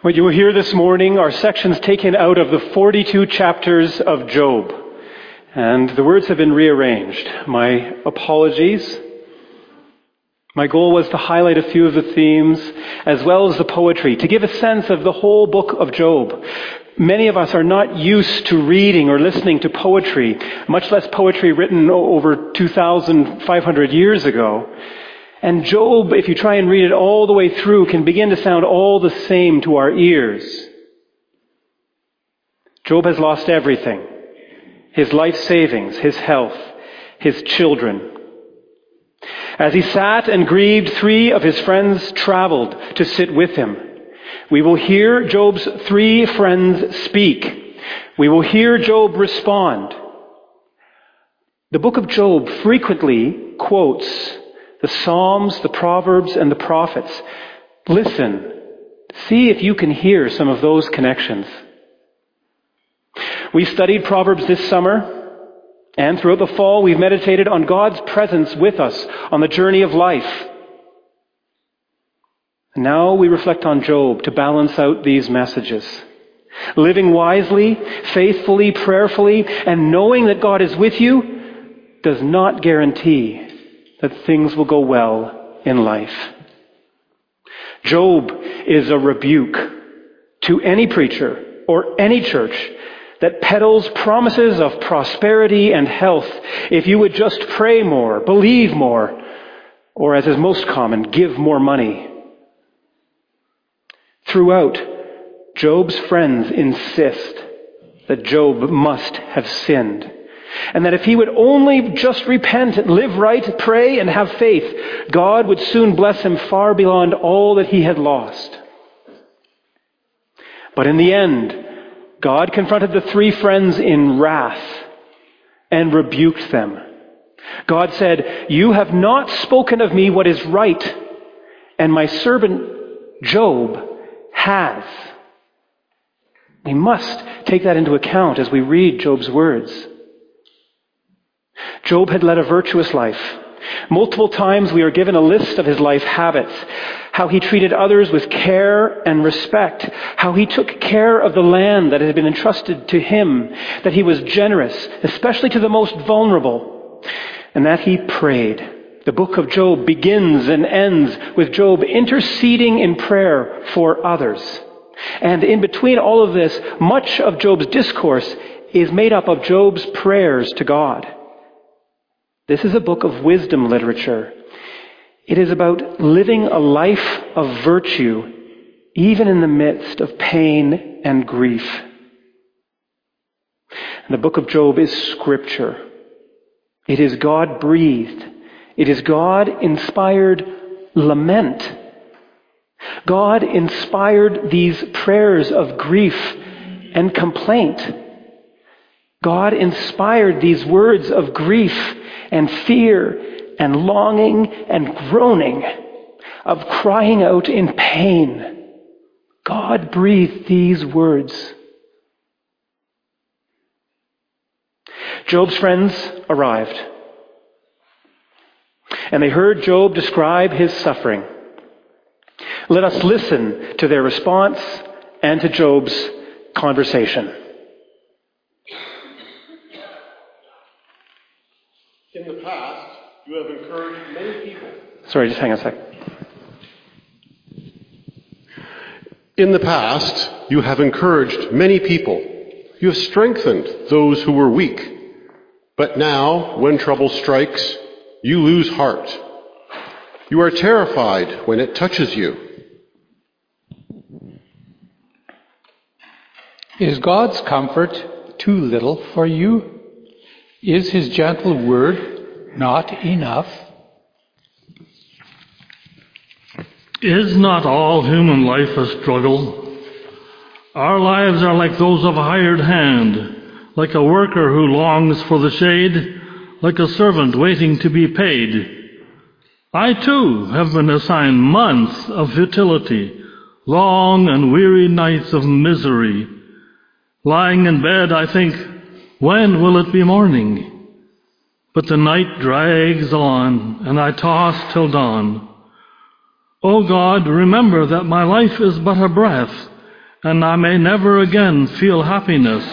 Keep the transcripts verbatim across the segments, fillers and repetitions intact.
What you will hear this morning are sections taken out of the forty-two chapters of Job. And the words have been rearranged. My apologies. My goal was to highlight a few of the themes as well as the poetry, to give a sense of the whole book of Job. Many of us are not used to reading or listening to poetry, much less poetry written over two thousand five hundred years ago. And Job, if you try and read it all the way through, can begin to sound all the same to our ears. Job has lost everything. His life savings, his health, his children. As he sat and grieved, three of his friends traveled to sit with him. We will hear Job's three friends speak. We will hear Job respond. The book of Job frequently quotes the Psalms, the Proverbs, and the prophets. Listen. See if you can hear some of those connections. We studied Proverbs this summer, and throughout the fall we've meditated on God's presence with us on the journey of life. And now we reflect on Job to balance out these messages. Living wisely, faithfully, prayerfully, and knowing that God is with you does not guarantee that things will go well in life. Job is a rebuke to any preacher or any church that peddles promises of prosperity and health if you would just pray more, believe more, or as is most common, give more money. Throughout, Job's friends insist that Job must have sinned, and that if he would only just repent, live right, pray, and have faith, God would soon bless him far beyond all that he had lost. But in the end, God confronted the three friends in wrath and rebuked them. God said, "You have not spoken of me what is right, and my servant Job has." We must take that into account as we read Job's words. Job had led a virtuous life. Multiple times we are given a list of his life habits, how he treated others with care and respect, how he took care of the land that had been entrusted to him, that he was generous, especially to the most vulnerable, and that he prayed. The book of Job begins and ends with Job interceding in prayer for others. And in between all of this, much of Job's discourse is made up of Job's prayers to God. This is a book of wisdom literature. It is about living a life of virtue, even in the midst of pain and grief. And the book of Job is scripture. It is God-breathed. It is God-inspired lament. God inspired these prayers of grief and complaint. God inspired these words of grief and fear and longing and groaning, of crying out in pain. God breathed these words. Job's friends arrived, and they heard Job describe his suffering. Let us listen to their response and to Job's conversation. In the past, you have encouraged many people. Sorry, just hang on a sec. In the past, you have encouraged many people. You have strengthened those who were weak. But now, when trouble strikes, you lose heart. You are terrified when it touches you. Is God's comfort too little for you? Is his gentle word not enough? Is not all human life a struggle? Our lives are like those of a hired hand, like a worker who longs for the shade, like a servant waiting to be paid. I too have been assigned months of futility, long and weary nights of misery. Lying in bed, I think, when will it be morning? But the night drags on, and I toss till dawn. O God, remember that my life is but a breath, and I may never again feel happiness.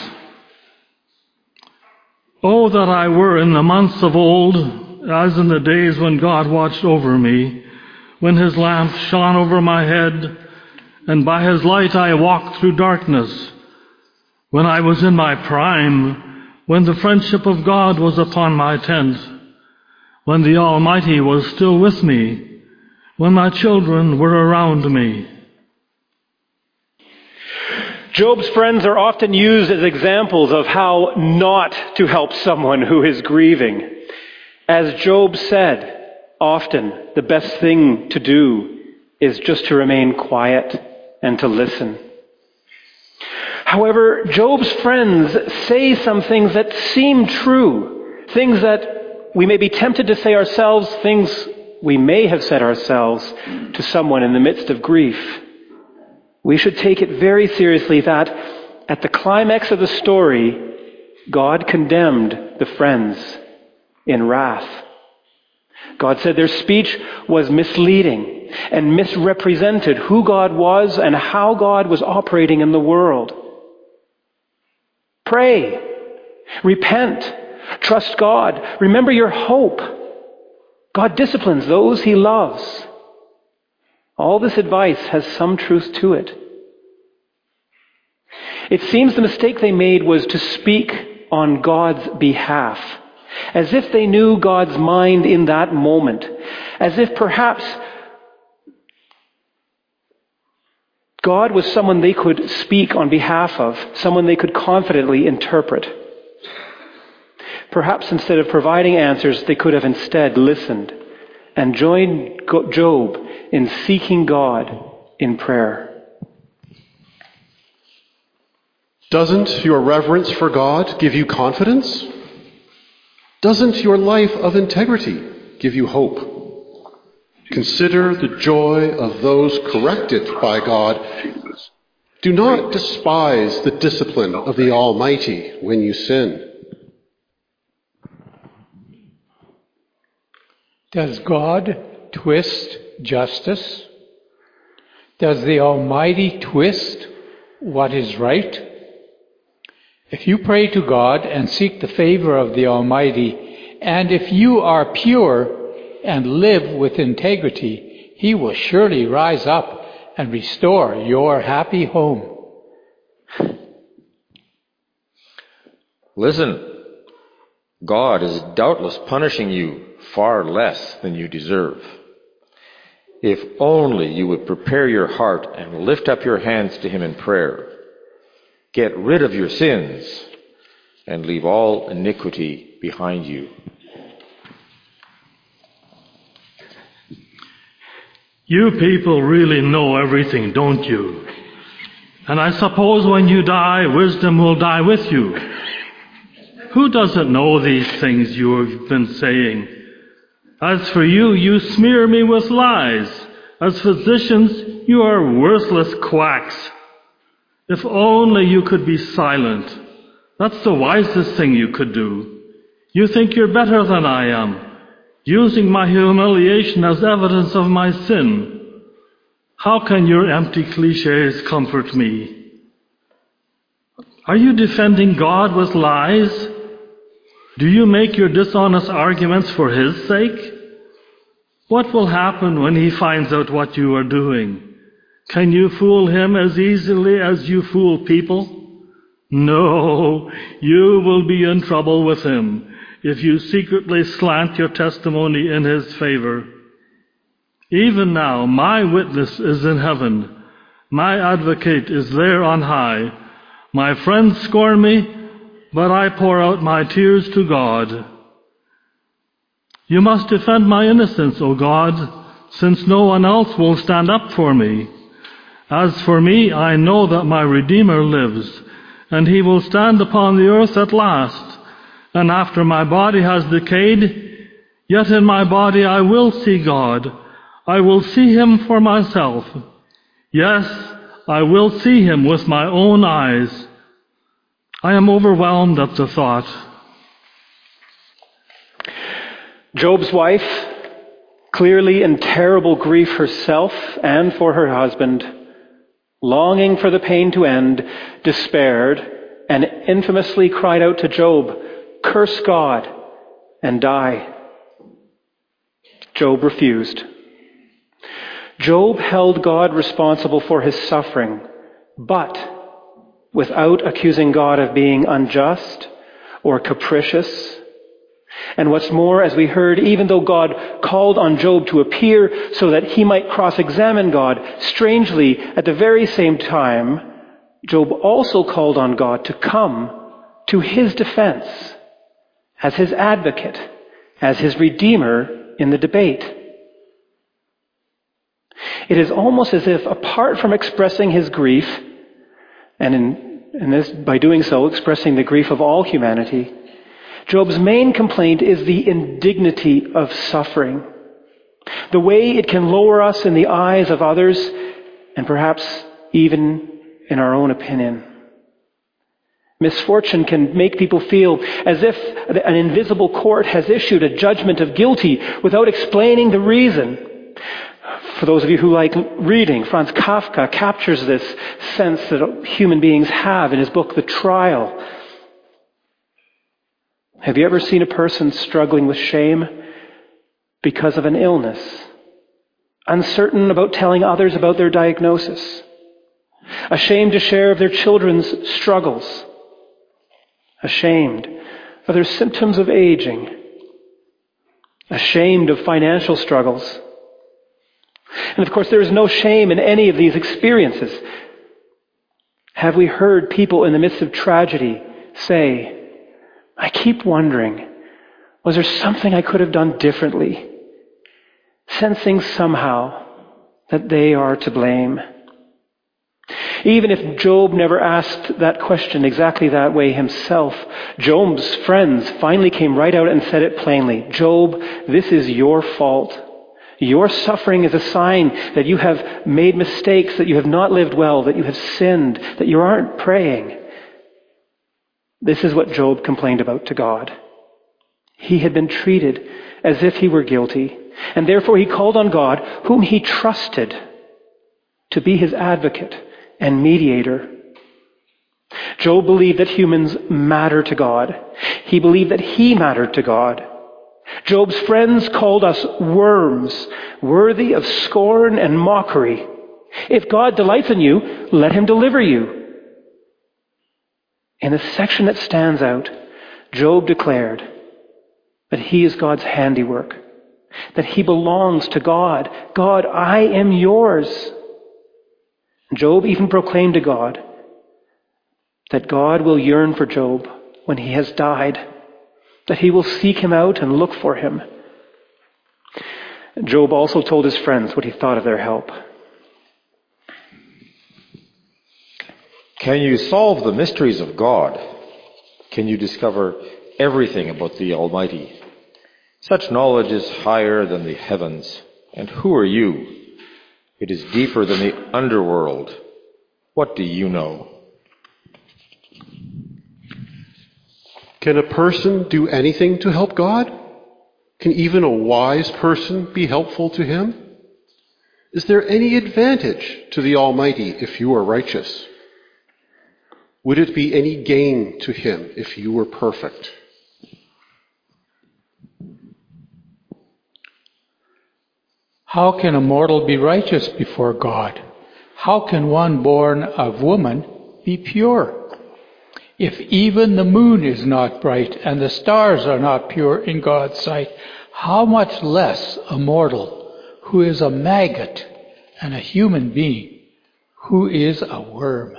Oh, that I were in the months of old, as in the days when God watched over me, when his lamp shone over my head, and by his light I walked through darkness, when I was in my prime, when the friendship of God was upon my tent, when the Almighty was still with me, when my children were around me. Job's friends are often used as examples of how not to help someone who is grieving. As Job said, often the best thing to do is just to remain quiet and to listen. However, Job's friends say some things that seem true, things that we may be tempted to say ourselves, things we may have said ourselves to someone in the midst of grief. We should take it very seriously that at the climax of the story, God condemned the friends in wrath. God said their speech was misleading and misrepresented who God was and how God was operating in the world. Pray, repent, trust God, remember your hope. God disciplines those he loves. All this advice has some truth to it. It seems the mistake they made was to speak on God's behalf, as if they knew God's mind in that moment, as if perhaps God was someone they could speak on behalf of, someone they could confidently interpret. Perhaps instead of providing answers, they could have instead listened and joined Job in seeking God in prayer. Doesn't your reverence for God give you confidence? Doesn't your life of integrity give you hope? Consider the joy of those corrected by God. Do not despise the discipline of the Almighty when you sin. Does God twist justice? Does the Almighty twist what is right? If you pray to God and seek the favor of the Almighty, and if you are pure and live with integrity, he will surely rise up and restore your happy home. Listen, God is doubtless punishing you far less than you deserve. If only you would prepare your heart and lift up your hands to him in prayer. Get rid of your sins and leave all iniquity behind you. You people really know everything, don't you? And I suppose when you die, wisdom will die with you. Who doesn't know these things you have been saying? As for you, you smear me with lies. As physicians, you are worthless quacks. If only you could be silent. That's the wisest thing you could do. You think you're better than I am, using my humiliation as evidence of my sin. How can your empty cliches comfort me? Are you defending God with lies? Do you make your dishonest arguments for his sake? What will happen when he finds out what you are doing? Can you fool him as easily as you fool people? No, you will be in trouble with him if you secretly slant your testimony in his favor. Even now, my witness is in heaven. My advocate is there on high. My friends scorn me, but I pour out my tears to God. You must defend my innocence, O God, since no one else will stand up for me. As for me, I know that my Redeemer lives, and he will stand upon the earth at last. And after my body has decayed, yet in my body I will see God. I will see him for myself. Yes, I will see him with my own eyes. I am overwhelmed at the thought. Job's wife, clearly in terrible grief herself and for her husband, longing for the pain to end, despaired and infamously cried out to Job, "Curse God and die." Job refused. Job held God responsible for his suffering, but without accusing God of being unjust or capricious. And what's more, as we heard, even though God called on Job to appear so that he might cross-examine God, strangely, at the very same time, Job also called on God to come to his defense as his advocate, as his redeemer in the debate. It is almost as if, apart from expressing his grief, and in, in this, by doing so, expressing the grief of all humanity, Job's main complaint is the indignity of suffering, the way it can lower us in the eyes of others, and perhaps even in our own opinion. Misfortune can make people feel as if an invisible court has issued a judgment of guilty without explaining the reason. For those of you who like reading, Franz Kafka captures this sense that human beings have in his book, The Trial. Have you ever seen a person struggling with shame because of an illness, uncertain about telling others about their diagnosis, ashamed to share of their children's struggles, ashamed of their symptoms of aging, ashamed of financial struggles? And of course, there is no shame in any of these experiences. Have we heard people in the midst of tragedy say, "I keep wondering, was there something I could have done differently?" Sensing somehow that they are to blame. Even if Job never asked that question exactly that way himself, Job's friends finally came right out and said it plainly. "Job, this is your fault. Your suffering is a sign that you have made mistakes, that you have not lived well, that you have sinned, that you aren't praying." This is what Job complained about to God. He had been treated as if he were guilty, and therefore he called on God, whom he trusted, to be his advocate and mediator. Job believed that humans matter to God. He believed that he mattered to God. Job's friends called us worms, worthy of scorn and mockery. If God delights in you, let him deliver you. In the section that stands out, Job declared that he is God's handiwork, that he belongs to God. "God, I am yours." Job even proclaimed to God that God will yearn for Job when he has died, that he will seek him out and look for him. Job also told his friends what he thought of their help. Can you solve the mysteries of God? Can you discover everything about the Almighty? Such knowledge is higher than the heavens. And who are you? It is deeper than the underworld. What do you know? Can a person do anything to help God? Can even a wise person be helpful to him? Is there any advantage to the Almighty if you are righteous? Would it be any gain to him if you were perfect? How can a mortal be righteous before God? How can one born of woman be pure? If even the moon is not bright and the stars are not pure in God's sight, how much less a mortal who is a maggot and a human being who is a worm?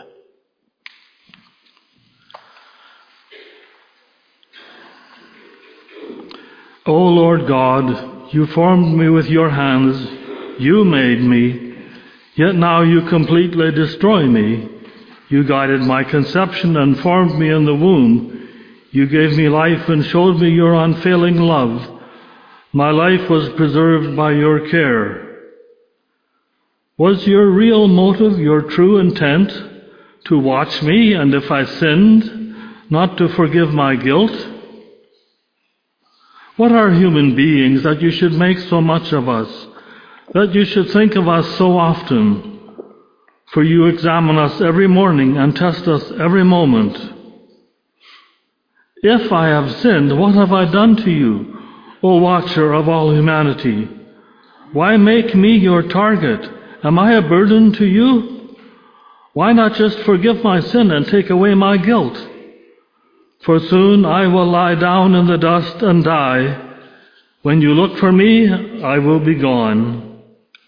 O Lord God, you formed me with your hands, you made me, yet now you completely destroy me. You guided my conception and formed me in the womb. You gave me life and showed me your unfailing love. My life was preserved by your care. Was your real motive, your true intent, to watch me, and if I sinned, not to forgive my guilt? What are human beings that you should make so much of us, that you should think of us so often? for you examine us every morning and test us every moment. If I have sinned, what have I done to you, O watcher of all humanity? Why make me your target? Am I a burden to you? Why not just forgive my sin and take away my guilt? For soon I will lie down in the dust and die. When you look for me, I will be gone.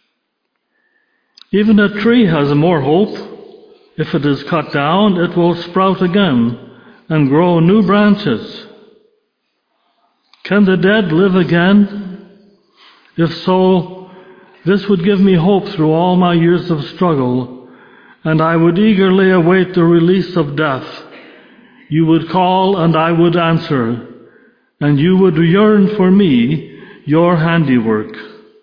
Even a tree has more hope. If it is cut down, it will sprout again and grow new branches. Can the dead live again? If so, this would give me hope through all my years of struggle, and I would eagerly await the release of death. You would call and I would answer, and you would yearn for me, your handiwork.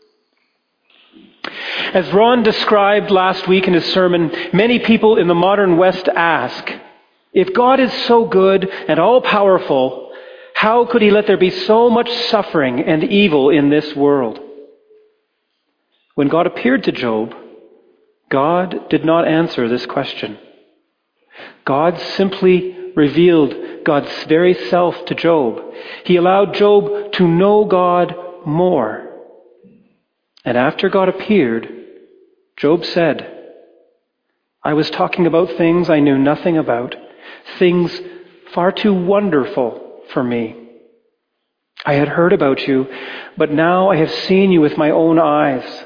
As Ron described last week in his sermon, many people in the modern West ask, if God is so good and all-powerful, how could he let there be so much suffering and evil in this world? When God appeared to Job, God did not answer this question. God simply revealed God's very self to Job. He allowed Job to know God more. And after God appeared, Job said, I was talking about things I knew nothing about, things far too wonderful for me. I had heard about you, but now I have seen you with my own eyes.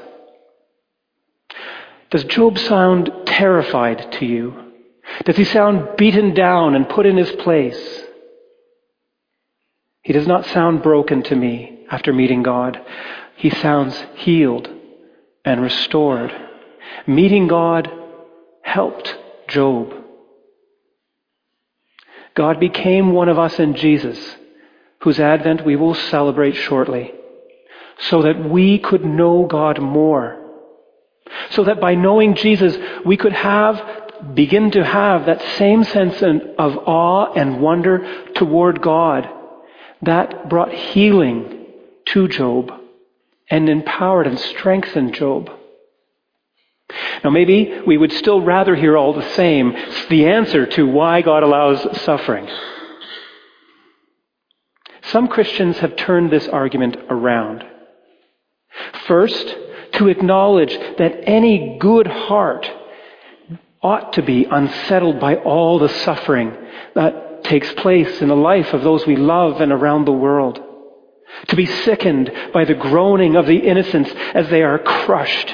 Does Job sound terrified to you? Does he sound beaten down and put in his place? He does not sound broken to me after meeting God. He sounds healed and restored. Meeting God helped Job. God became one of us in Jesus, whose advent we will celebrate shortly, so that we could know God more. So that by knowing Jesus, we could have begin to have that same sense of awe and wonder toward God that brought healing to Job and empowered and strengthened Job. Now maybe we would still rather hear all the same, the answer to why God allows suffering. Some Christians have turned this argument around. First, to acknowledge that any good heart ought to be unsettled by all the suffering that takes place in the life of those we love and around the world. To be sickened by the groaning of the innocents as they are crushed.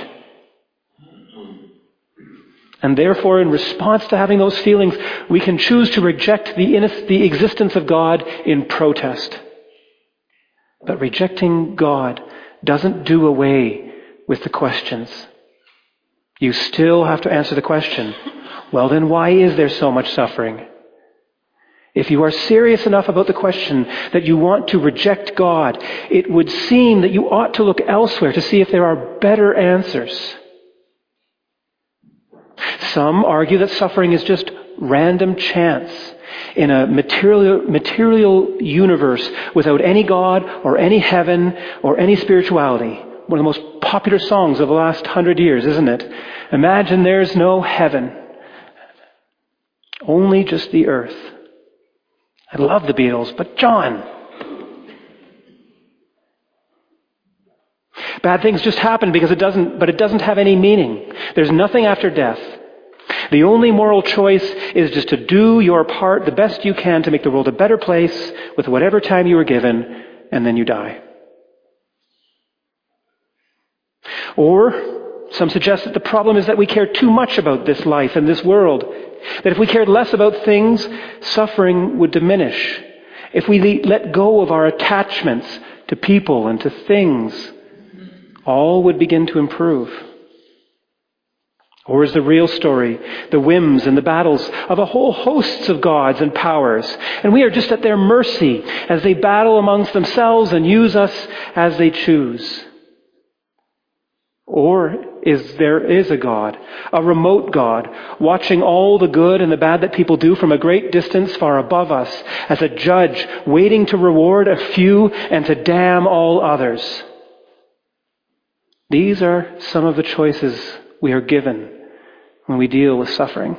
And therefore, in response to having those feelings, we can choose to reject the, inno- the existence of God in protest. But rejecting God doesn't do away with the questions. You still have to answer the question, well then why is there so much suffering? If you are serious enough about the question that you want to reject God, it would seem that you ought to look elsewhere to see if there are better answers. Some argue that suffering is just random chance in a material, material universe without any God or any heaven or any spirituality. One of the most popular songs of the last hundred years, isn't it? Imagine there's no heaven, only just the earth. I love the Beatles, but John. Bad things just happen because it doesn't, but it doesn't have any meaning. There's nothing after death. The only moral choice is just to do your part the best you can to make the world a better place with whatever time you were given, and then you die. Or some suggest that the problem is that we care too much about this life and this world. That if we cared less about things, suffering would diminish. If we let go of our attachments to people and to things, all would begin to improve. Or is the real story the whims and the battles of a whole hosts of gods and powers, and we are just at their mercy as they battle amongst themselves and use us as they choose? Or is there is a God, a remote God, watching all the good and the bad that people do from a great distance far above us, as a judge waiting to reward a few and to damn all others? These are some of the choices we are given when we deal with suffering.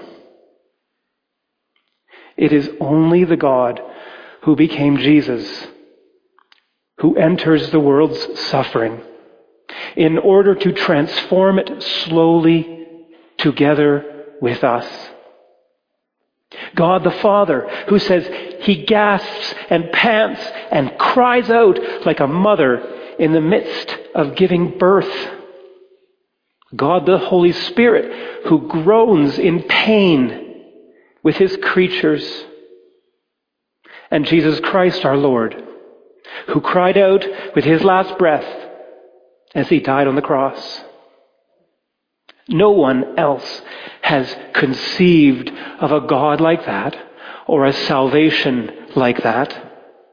It is only the God who became Jesus who enters the world's suffering in order to transform it slowly together with us. God the Father, who says he gasps and pants and cries out like a mother in the midst of giving birth. God the Holy Spirit, who groans in pain with his creatures. And Jesus Christ our Lord, who cried out with his last breath as he died on the cross. No one else has conceived of a God like that or a salvation like that.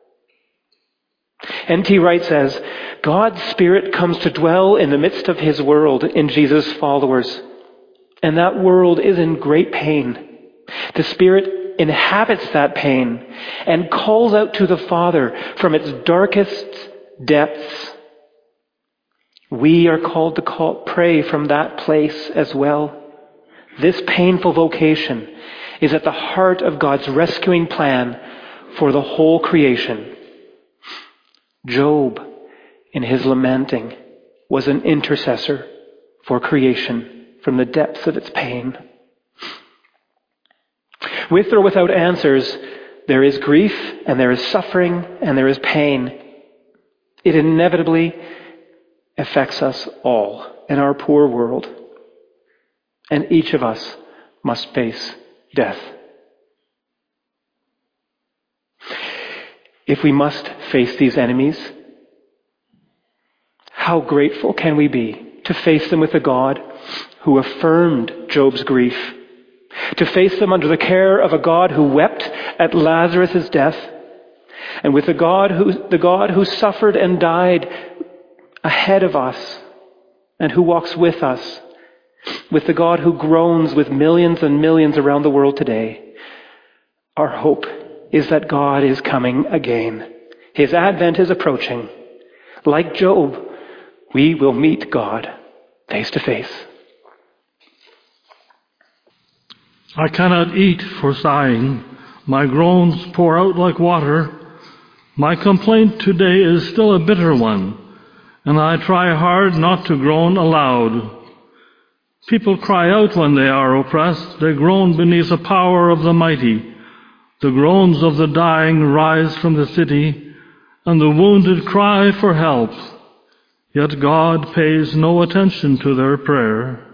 N T Wright says, God's Spirit comes to dwell in the midst of his world in Jesus' followers, and that world is in great pain. The Spirit inhabits that pain and calls out to the Father from its darkest depths. We are called to call, pray from that place as well. This painful vocation is at the heart of God's rescuing plan for the whole creation. Job, in his lamenting, was an intercessor for creation from the depths of its pain. With or without answers, there is grief and there is suffering and there is pain. It inevitably affects us all in our poor world. And each of us must face death. If we must face these enemies, how grateful can we be to face them with a God who affirmed Job's grief, to face them under the care of a God who wept at Lazarus' death, and with the God who, the God who suffered and died ahead of us and who walks with us, with the God who groans with millions and millions around the world today. Our hope is that God is coming again. His advent is approaching. Like Job, we will meet God face to face. I cannot eat for sighing. My groans pour out like water. My complaint today is still a bitter one, and I try hard not to groan aloud. People cry out when they are oppressed. They groan beneath the power of the mighty. The groans of the dying rise from the city, and the wounded cry for help. Yet God pays no attention to their prayer.